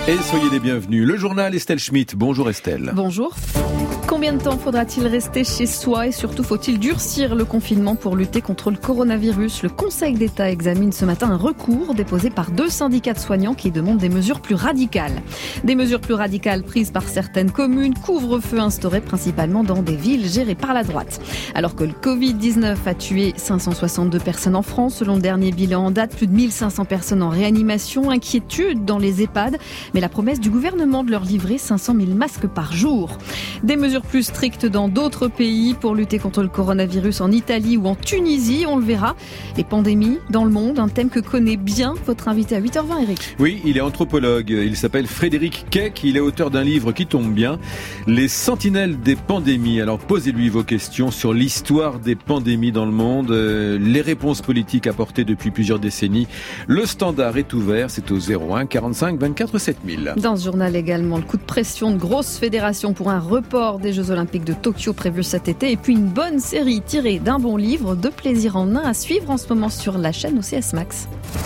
Et soyez les bienvenus. Le journal Estelle Schmitt. Bonjour Estelle. Bonjour. Combien de temps faudra-t-il rester chez soi et surtout faut-il durcir le confinement pour lutter contre le coronavirus ? Le Conseil d'État examine ce matin un recours déposé par 2 syndicats de soignants qui demandent des mesures plus radicales. Des mesures plus radicales prises par certaines communes, couvre-feu instauré principalement dans des villes gérées par la droite. Alors que le Covid-19 a tué 562 personnes en France, selon le dernier bilan en date, plus de 1500 personnes en réanimation, inquiétude dans les EHPAD, mais la promesse du gouvernement de leur livrer 500 000 masques par jour. Des mesures plus strictes dans d'autres pays pour lutter contre le coronavirus en Italie ou en Tunisie, on le verra. Les pandémies dans le monde, un thème que connaît bien votre invité à 8h20, Eric. Oui, il est anthropologue, il s'appelle Frédéric Keck, il est auteur d'un livre qui tombe bien, Les Sentinelles des pandémies. Alors posez-lui vos questions sur l'histoire des pandémies dans le monde, les réponses politiques apportées depuis plusieurs décennies. Le standard est ouvert, c'est au 01 45 24 7000. Dans ce journal également, le coup de pression de grosses fédérations pour un report des Jeux Olympiques de Tokyo prévus cet été et puis une bonne série tirée d'un bon livre, de plaisir en un à suivre en ce moment sur la chaîne OCS Max.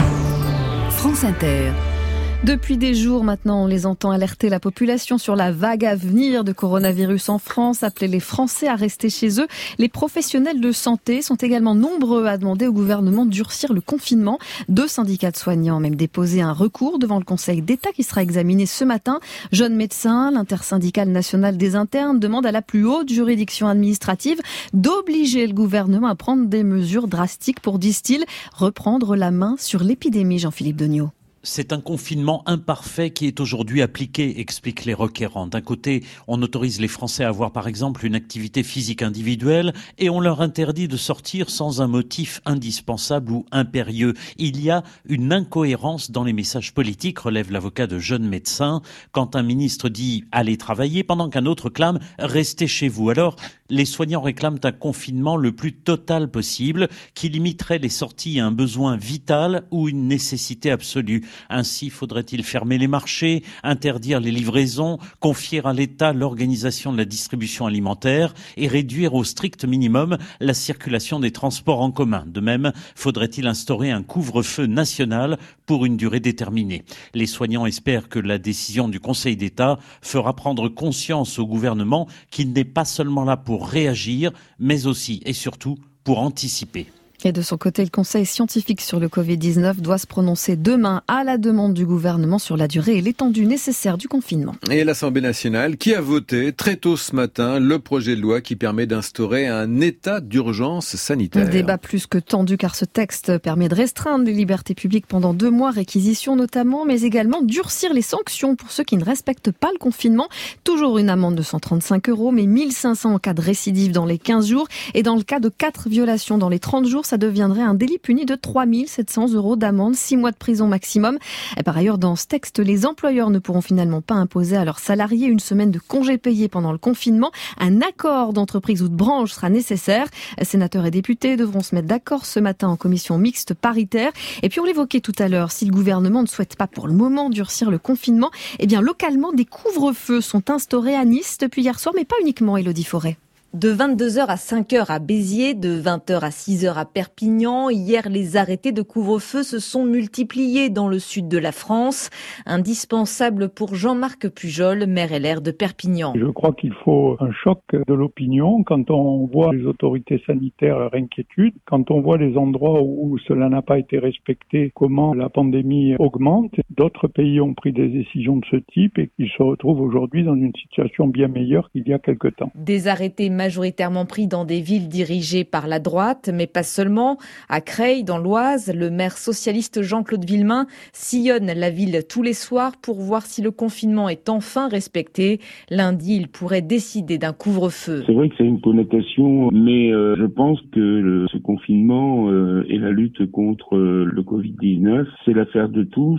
France Inter. Depuis des jours maintenant, on les entend alerter la population sur la vague à venir de coronavirus en France, appeler les Français à rester chez eux. Les professionnels de santé sont également nombreux à demander au gouvernement de durcir le confinement. 2 syndicats de soignants ont même déposé un recours devant le Conseil d'État qui sera examiné ce matin. Jeunes médecins, l'intersyndicale nationale des internes demande à la plus haute juridiction administrative d'obliger le gouvernement à prendre des mesures drastiques pour, disent-ils, reprendre la main sur l'épidémie. Jean-Philippe Degnaud. C'est un confinement imparfait qui est aujourd'hui appliqué, expliquent les requérants. D'un côté, on autorise les Français à avoir par exemple une activité physique individuelle et on leur interdit de sortir sans un motif indispensable ou impérieux. Il y a une incohérence dans les messages politiques, relève l'avocat de jeunes médecins, quand un ministre dit « allez travailler » pendant qu'un autre clame « restez chez vous ». Alors, les soignants réclament un confinement le plus total possible qui limiterait les sorties à un besoin vital ou une nécessité absolue. Ainsi, faudrait-il fermer les marchés, interdire les livraisons, confier à l'État l'organisation de la distribution alimentaire et réduire au strict minimum la circulation des transports en commun. De même, faudrait-il instaurer un couvre-feu national pour une durée déterminée. Les soignants espèrent que la décision du Conseil d'État fera prendre conscience au gouvernement qu'il n'est pas seulement là pour réagir, mais aussi et surtout pour anticiper. Et de son côté, le Conseil scientifique sur le Covid-19 doit se prononcer demain à la demande du gouvernement sur la durée et l'étendue nécessaire du confinement. Et l'Assemblée nationale qui a voté très tôt ce matin le projet de loi qui permet d'instaurer un état d'urgence sanitaire. Un débat plus que tendu car ce texte permet de restreindre les libertés publiques pendant 2 mois, réquisition notamment, mais également durcir les sanctions pour ceux qui ne respectent pas le confinement. Toujours une amende de 135 €, mais 1500 en cas de récidive dans les 15 jours. Et dans le cas de 4 violations dans les 30 jours, ça deviendrait un délit puni de 3 700 € d'amende, 6 mois de prison maximum. Et par ailleurs, dans ce texte, les employeurs ne pourront finalement pas imposer à leurs salariés une semaine de congés payés pendant le confinement. Un accord d'entreprise ou de branche sera nécessaire. Sénateurs et députés devront se mettre d'accord ce matin en commission mixte paritaire. Et puis on l'évoquait tout à l'heure, si le gouvernement ne souhaite pas pour le moment durcir le confinement, eh bien localement des couvre-feux sont instaurés à Nice depuis hier soir, mais pas uniquement, Élodie Forêt. De 22h à 5h à Béziers, de 20h à 6h à Perpignan. Hier, les arrêtés de couvre-feu se sont multipliés dans le sud de la France. Indispensable pour Jean-Marc Pujol, maire LR de Perpignan. Je crois qu'il faut un choc de l'opinion quand on voit les autorités sanitaires leur inquiétude, quand on voit les endroits où cela n'a pas été respecté, comment la pandémie augmente. D'autres pays ont pris des décisions de ce type et ils se retrouvent aujourd'hui dans une situation bien meilleure qu'il y a quelque temps. Des arrêtés majoritairement pris dans des villes dirigées par la droite, mais pas seulement. À Creil, dans l'Oise, le maire socialiste Jean-Claude Villemain sillonne la ville tous les soirs pour voir si le confinement est enfin respecté. Lundi, il pourrait décider d'un couvre-feu. C'est vrai que c'est une connotation, mais je pense que ce confinement et la lutte contre le Covid-19, c'est l'affaire de tous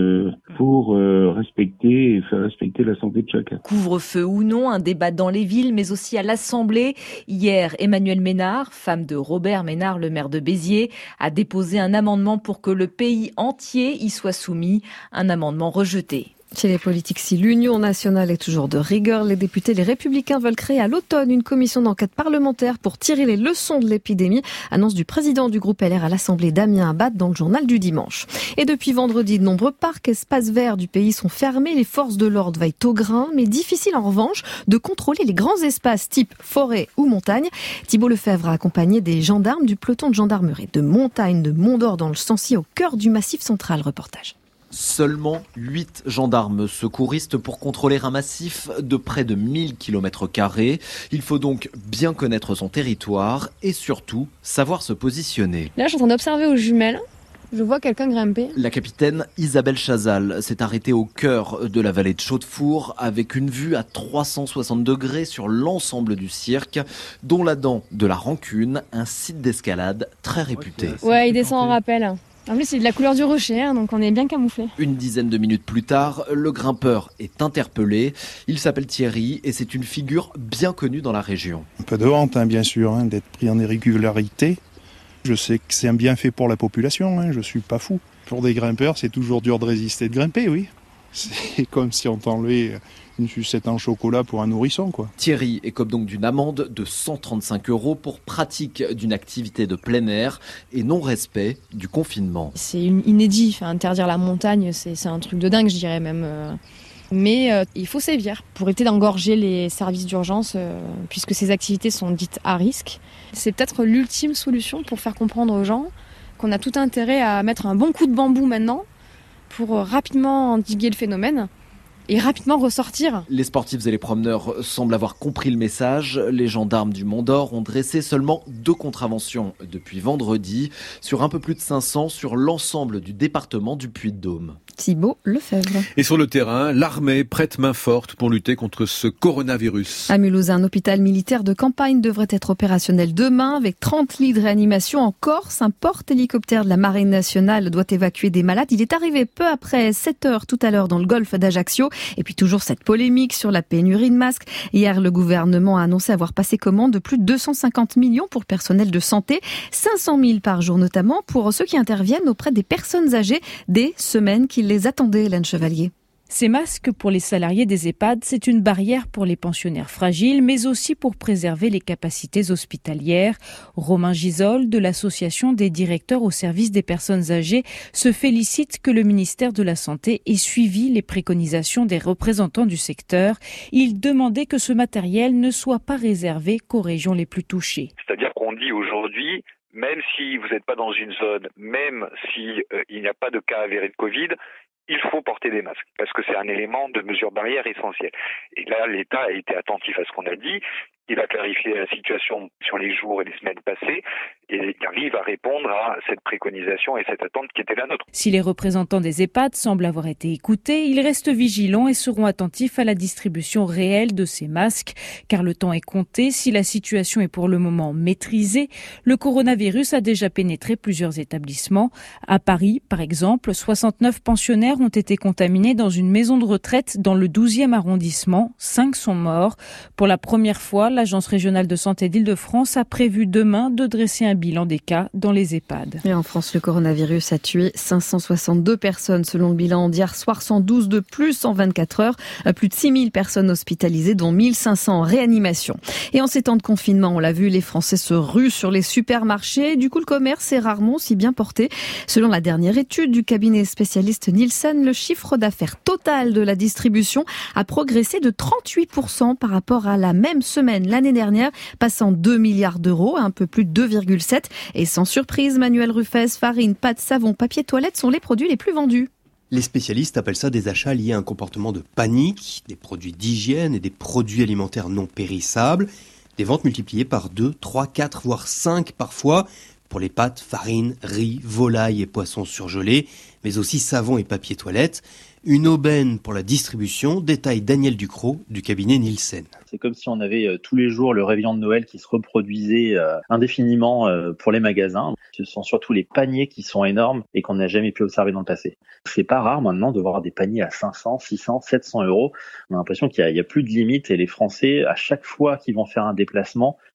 pour respecter et faire respecter la santé de chacun. Couvre-feu ou non, un débat dans les villes, mais aussi à l'Assemblée. Hier, Emmanuel Ménard, femme de Robert Ménard, le maire de Béziers, a déposé un amendement pour que le pays entier y soit soumis. Un amendement rejeté. Chez les politiques, si l'Union nationale est toujours de rigueur, les députés, les Républicains veulent créer à l'automne une commission d'enquête parlementaire pour tirer les leçons de l'épidémie. Annonce du président du groupe LR à l'Assemblée, Damien Abad, dans le journal du dimanche. Et depuis vendredi, de nombreux parcs, espaces verts du pays sont fermés. Les forces de l'ordre veillent au grain, mais difficile en revanche de contrôler les grands espaces type forêt ou montagne. Thibault Lefebvre a accompagné des gendarmes du peloton de gendarmerie de Montagne de Mont-d'Or dans le Sancy, au cœur du Massif central. Reportage. Seulement 8 gendarmes secouristes pour contrôler un massif de près de 1000 km². Il faut donc bien connaître son territoire et surtout savoir se positionner. Là, je suis en train d'observer aux jumelles. Je vois quelqu'un grimper. La capitaine Isabelle Chazal s'est arrêtée au cœur de la vallée de Chaudefour avec une vue à 360 degrés sur l'ensemble du cirque, dont la dent de la Rancune, un site d'escalade très réputé. Ouais, il descend en rappel. En plus, c'est de la couleur du rocher, donc on est bien camouflé. Une dizaine de minutes plus tard, le grimpeur est interpellé. Il s'appelle Thierry et c'est une figure bien connue dans la région. Un peu de honte, bien sûr, d'être pris en irrégularité. Je sais que c'est un bienfait pour la population, je suis pas fou. Pour des grimpeurs, c'est toujours dur de résister de grimper, oui. C'est comme si on t'enlevait une sucette en chocolat pour un nourrisson, quoi. Thierry écope donc d'une amende de 135 € pour pratique d'une activité de plein air et non-respect du confinement. C'est inédit, interdire la montagne, c'est un truc de dingue, je dirais même. Mais il faut sévir pour éviter d'engorger les services d'urgence, puisque ces activités sont dites à risque. C'est peut-être l'ultime solution pour faire comprendre aux gens qu'on a tout intérêt à mettre un bon coup de bambou maintenant pour rapidement endiguer le phénomène et rapidement ressortir. Les sportifs et les promeneurs semblent avoir compris le message. Les gendarmes du Mont-d'Or ont dressé seulement 2 contraventions depuis vendredi, sur un peu plus de 500 sur l'ensemble du département du Puy-de-Dôme. Thibault Lefebvre. Et sur le terrain, l'armée prête main forte pour lutter contre ce coronavirus. À Mulhouse, un hôpital militaire de campagne devrait être opérationnel demain avec 30 lits de réanimation. En Corse, un porte-hélicoptère de la Marine nationale doit évacuer des malades. Il est arrivé peu après 7 heures tout à l'heure dans le golfe d'Ajaccio. Et puis toujours cette polémique sur la pénurie de masques. Hier, le gouvernement a annoncé avoir passé commande de plus de 250 millions pour le personnel de santé. 500 000 par jour notamment pour ceux qui interviennent auprès des personnes âgées, des semaines qui les attendaient, Hélène Chevalier. Ces masques pour les salariés des EHPAD, c'est une barrière pour les pensionnaires fragiles, mais aussi pour préserver les capacités hospitalières. Romain Gisol, de l'association des directeurs au service des personnes âgées, se félicite que le ministère de la Santé ait suivi les préconisations des représentants du secteur. Il demandait que ce matériel ne soit pas réservé qu'aux régions les plus touchées. C'est-à-dire qu'on dit aujourd'hui, même si vous n'êtes pas dans une zone, même si il n'y a pas de cas avérés de Covid, il faut porter des masques parce que c'est un élément de mesure barrière essentiel. Et là, l'État a été attentif à ce qu'on a dit. Il a clarifié la situation sur les jours et les semaines passées et il arrive à répondre à cette préconisation et cette attente qui était la nôtre. Si les représentants des EHPAD semblent avoir été écoutés, ils restent vigilants et seront attentifs à la distribution réelle de ces masques, car le temps est compté. Si la situation est pour le moment maîtrisée, le coronavirus a déjà pénétré plusieurs établissements. À Paris, par exemple, 69 pensionnaires ont été contaminés dans une maison de retraite dans le 12e arrondissement. 5 sont morts. Pour la première fois, l'Agence régionale de santé d'Île-de-France a prévu demain de dresser un bilan des cas dans les EHPAD. Et en France, le coronavirus a tué 562 personnes selon le bilan d'hier soir, 112 de plus en 24 heures. Plus de 6000 personnes hospitalisées, dont 1500 en réanimation. Et en ces temps de confinement, on l'a vu, les Français se ruent sur les supermarchés. Du coup, le commerce est rarement si bien porté. Selon la dernière étude du cabinet spécialiste Nielsen, le chiffre d'affaires total de la distribution a progressé de 38% par rapport à la même semaine l'année dernière, passant 2 milliards d'euros à un peu plus de 2,7. Et sans surprise, Manuel Ruffès, farine, pâte, savon, papier toilette sont les produits les plus vendus. Les spécialistes appellent ça des achats liés à un comportement de panique, des produits d'hygiène et des produits alimentaires non périssables. Des ventes multipliées par 2, 3, 4, voire 5 parfois pour les pâtes, farine, riz, volaille et poissons surgelés, mais aussi savon et papier toilette. Une aubaine pour la distribution, détaille Daniel Ducrot du cabinet Nielsen. C'est comme si on avait tous les jours le réveillon de Noël qui se reproduisait indéfiniment pour les magasins. Ce sont surtout les paniers qui sont énormes et qu'on n'a jamais pu observer dans le passé. C'est pas rare maintenant de voir des paniers à 500, 600, 700 euros. On a l'impression qu'il y a plus de limite et les Français, à chaque fois qu'ils vont faire un déplacement,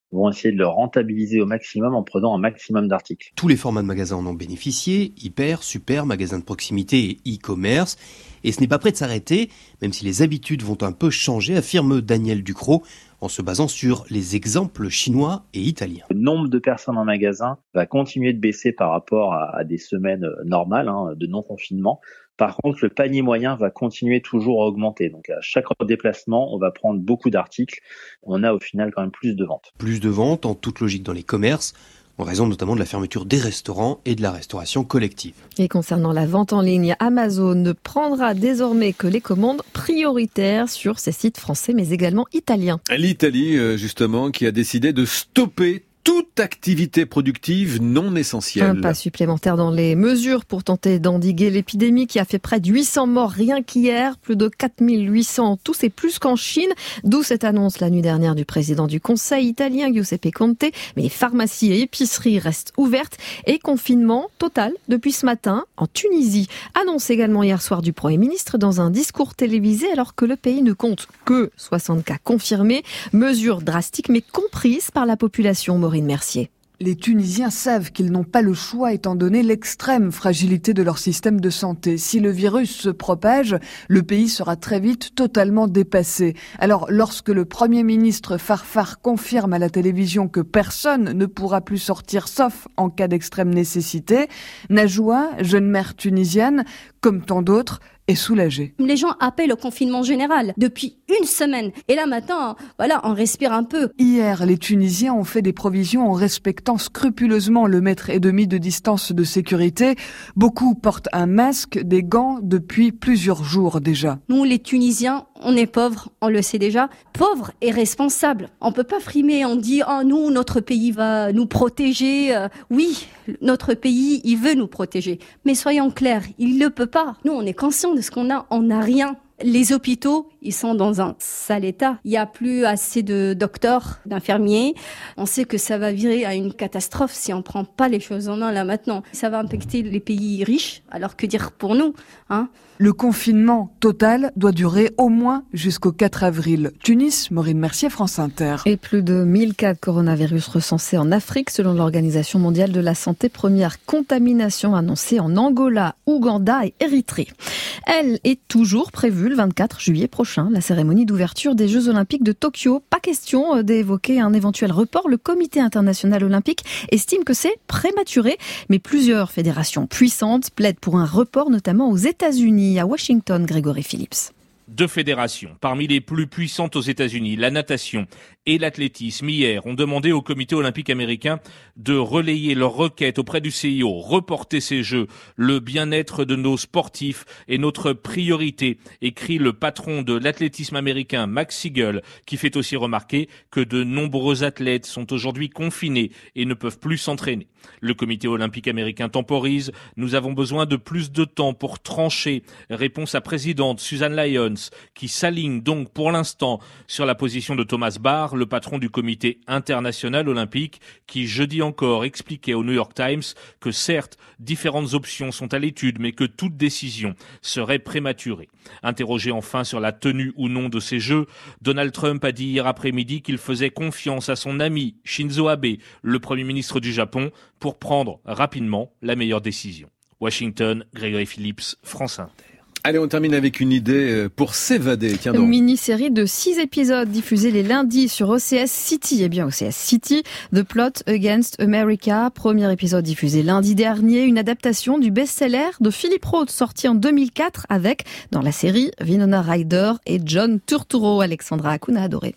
vont essayer de le rentabiliser au maximum en prenant un maximum d'articles. Tous les formats de magasins en ont bénéficié, hyper, super, magasins de proximité et e-commerce. Et ce n'est pas prêt de s'arrêter, même si les habitudes vont un peu changer, affirme Daniel Ducrot, en se basant sur les exemples chinois et italiens. Le nombre de personnes en magasin va continuer de baisser par rapport à des semaines normales de non-confinement. Par contre, le panier moyen va continuer toujours à augmenter. Donc à chaque déplacement, on va prendre beaucoup d'articles. On a au final quand même plus de ventes. Plus de ventes en toute logique dans les commerces, en raison notamment de la fermeture des restaurants et de la restauration collective. Et concernant la vente en ligne, Amazon ne prendra désormais que les commandes prioritaires sur ses sites français mais également italiens. L'Italie, justement, qui a décidé de stopper toute activité productive non essentielle. Un pas supplémentaire dans les mesures pour tenter d'endiguer l'épidémie qui a fait près de 800 morts rien qu'hier, plus de 4800 tous et plus qu'en Chine, d'où cette annonce la nuit dernière du président du Conseil italien Giuseppe Conte. Mais les pharmacies et épiceries restent ouvertes et confinement total depuis ce matin en Tunisie. Annonce également hier soir du Premier ministre dans un discours télévisé alors que le pays ne compte que 60 cas confirmés. Mesures drastiques mais comprises par la population. Maureen Mercier. Les Tunisiens savent qu'ils n'ont pas le choix étant donné l'extrême fragilité de leur système de santé. Si le virus se propage, le pays sera très vite totalement dépassé. Alors, lorsque le Premier ministre Farfar confirme à la télévision que personne ne pourra plus sortir sauf en cas d'extrême nécessité, Najwa, jeune mère tunisienne, comme tant d'autres, est soulagée. Les gens appellent au confinement général depuis une semaine. Et là maintenant, voilà, on respire un peu. Hier, les Tunisiens ont fait des provisions en respectant scrupuleusement le 1,5 m de distance de sécurité. Beaucoup portent un masque, des gants depuis plusieurs jours déjà. Nous, les Tunisiens, on est pauvres, on le sait déjà. Pauvres et responsables. On peut pas frimer, on dit « Oh, nous, notre pays va nous protéger. » Oui, notre pays, il veut nous protéger. Mais soyons clairs, il ne peut pas. Nous, on est conscients de ce qu'on a, on n'a rien. Les hôpitaux, ils sont dans un sale état. Il n'y a plus assez de docteurs, d'infirmiers. On sait que ça va virer à une catastrophe si on ne prend pas les choses en main là maintenant. Ça va impacter les pays riches, alors que dire pour nous, hein ? Le confinement total doit durer au moins jusqu'au 4 avril. Tunis, Maureen Mercier, France Inter. Et plus de 1000 cas de coronavirus recensés en Afrique selon l'Organisation mondiale de la santé. Première contamination annoncée en Angola, Ouganda et Érythrée. Elle est toujours prévue le 24 juillet prochain, la cérémonie d'ouverture des Jeux Olympiques de Tokyo. Pas question d'évoquer un éventuel report. Le Comité international olympique estime que c'est prématuré, mais plusieurs fédérations puissantes plaident pour un report, notamment aux États-Unis. À Washington, Grégory Phillips. Deux fédérations, parmi les plus puissantes aux États-Unis, la natation et l'athlétisme, hier, ont demandé au comité olympique américain de relayer leur requête auprès du CIO, reporter ces Jeux. Le bien-être de nos sportifs est notre priorité, écrit le patron de l'athlétisme américain, Max Siegel, qui fait aussi remarquer que de nombreux athlètes sont aujourd'hui confinés et ne peuvent plus s'entraîner. Le comité olympique américain temporise. Nous avons besoin de plus de temps pour trancher. Répond sa présidente, Susan Lyons, qui s'aligne donc pour l'instant sur la position de Thomas Bach, le patron du comité international olympique, qui jeudi encore expliquait au New York Times que certes, différentes options sont à l'étude, mais que toute décision serait prématurée. Interrogé enfin sur la tenue ou non de ces Jeux, Donald Trump a dit hier après-midi qu'il faisait confiance à son ami Shinzo Abe, le Premier ministre du Japon, pour prendre rapidement la meilleure décision. Washington, Grégory Phillips, France Inter. Allez, on termine avec une idée pour s'évader. Tiens donc. Une mini-série de 6 épisodes diffusés les lundis sur OCS City. Eh bien, OCS City, The Plot Against America. Premier épisode diffusé lundi dernier. Une adaptation du best-seller de Philip Roth, sorti en 2004 avec, dans la série, Winona Ryder et John Turturro. Alexandra Akuna adoré.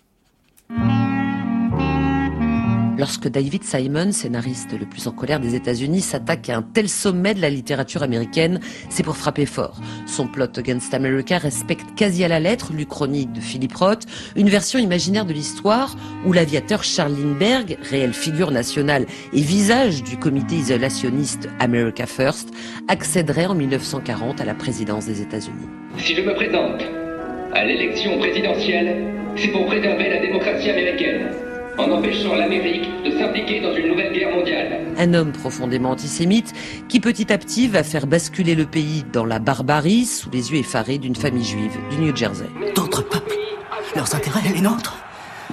Lorsque David Simon, scénariste le plus en colère des États-Unis, s'attaque à un tel sommet de la littérature américaine, c'est pour frapper fort. Son Plot Against America respecte quasi à la lettre l'Uchronie de Philip Roth, une version imaginaire de l'histoire où l'aviateur Charles Lindbergh, réelle figure nationale et visage du comité isolationniste America First, accéderait en 1940 à la présidence des États-Unis. Si je me présente à l'élection présidentielle, c'est pour préserver la démocratie américaine, en empêchant l'Amérique de s'impliquer dans une nouvelle guerre mondiale. Un homme profondément antisémite qui petit à petit va faire basculer le pays dans la barbarie sous les yeux effarés d'une famille juive du New Jersey. D'autres peuples, leurs intérêts et les nôtres.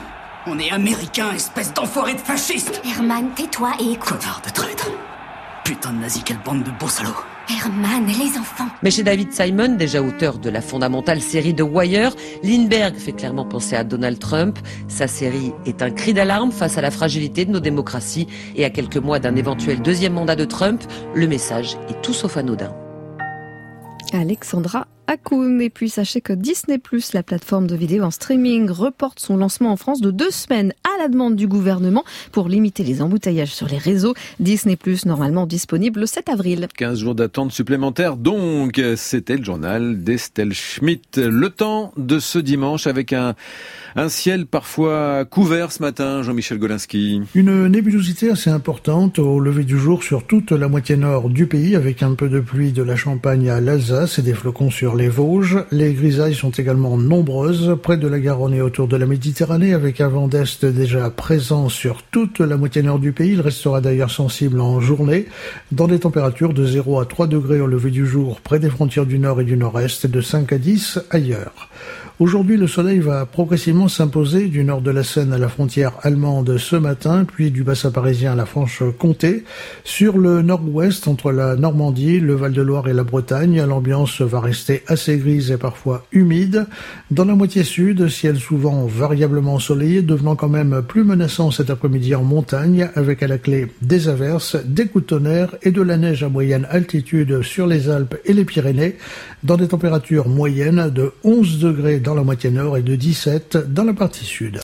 On est américains, espèce d'enfoiré de fasciste. Herman, tais-toi et écoute. Connard de traître. Putain de nazi, quelle bande de beaux salauds. Herman, les enfants. Mais chez David Simon, déjà auteur de la fondamentale série The Wire, Lindbergh fait clairement penser à Donald Trump. Sa série est un cri d'alarme face à la fragilité de nos démocraties et à quelques mois d'un éventuel deuxième mandat de Trump, le message est tout sauf anodin. Alexandra Hakoun. Et puis sachez que Disney+, la plateforme de vidéo en streaming, reporte son lancement en France de 2 semaines à la demande du gouvernement pour limiter les embouteillages sur les réseaux. Disney+, normalement disponible le 7 avril. 15 jours d'attente supplémentaire donc. C'était le journal d'Estelle Schmitt. Le temps de ce dimanche avec un ciel parfois couvert ce matin, Jean-Michel Golinski. Une nébulosité assez importante au lever du jour sur toute la moitié nord du pays, avec un peu de pluie de la Champagne à l'Alsace et des flocons sur les Vosges. Les grisailles sont également nombreuses près de la Garonne et autour de la Méditerranée, avec un vent d'est déjà présent sur toute la moitié nord du pays. Il restera d'ailleurs sensible en journée, dans des températures de 0 à 3 degrés au lever du jour près des frontières du nord et du nord-est, de 5 à 10 ailleurs. Aujourd'hui, le soleil va progressivement s'imposer du nord de la Seine à la frontière allemande ce matin, puis du bassin parisien à la Franche-Comté. Sur le nord-ouest, entre la Normandie, le Val-de-Loire et la Bretagne, l'ambiance va rester assez grise et parfois humide. Dans la moitié sud, ciel souvent variablement ensoleillé, devenant quand même plus menaçant cet après-midi en montagne, avec à la clé des averses, des coups de tonnerre et de la neige à moyenne altitude sur les Alpes et les Pyrénées, dans des températures moyennes de 11 degrés dans la moitié nord et de 17 dans la partie sud.